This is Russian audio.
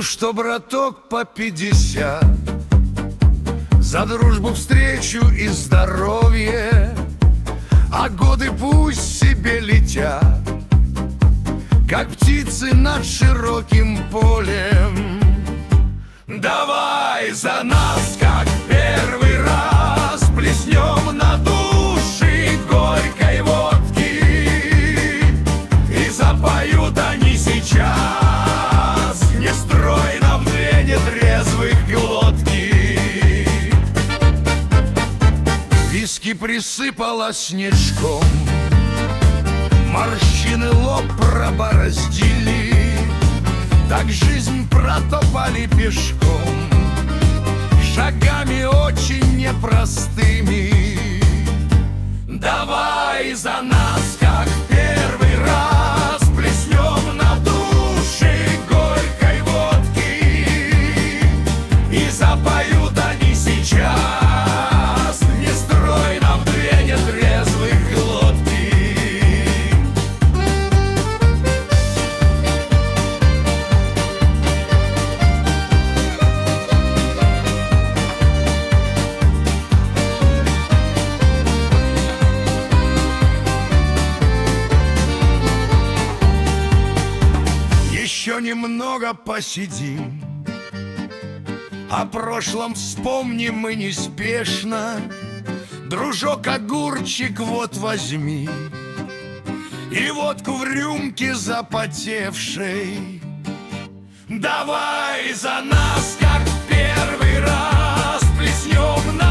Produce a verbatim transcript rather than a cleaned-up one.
Ну что, браток, по пятьдесят за дружбу, встречу и здоровье, а годы пусть себе летят, как птицы над широким полем. Давай за нас, как первый раз, плеснем на души горькой водки, и запоют они сейчас нестройно в две нетрезвых глотки. Виски присыпала снежком, морщины лоб пробороздили, так жизнь протопали пешком, шагами очень непростыми. Давай за нас, как первый раз, плеснем на души горькой водки, и запоют они сейчас нестройно в две нетрезвых глотки. Еще немного посидим, о прошлом вспомним мы неспешно. Дружок, огурчик, вот возьми, и водку в рюмке запотевшей. Давай за нас, как первый раз, плеснем на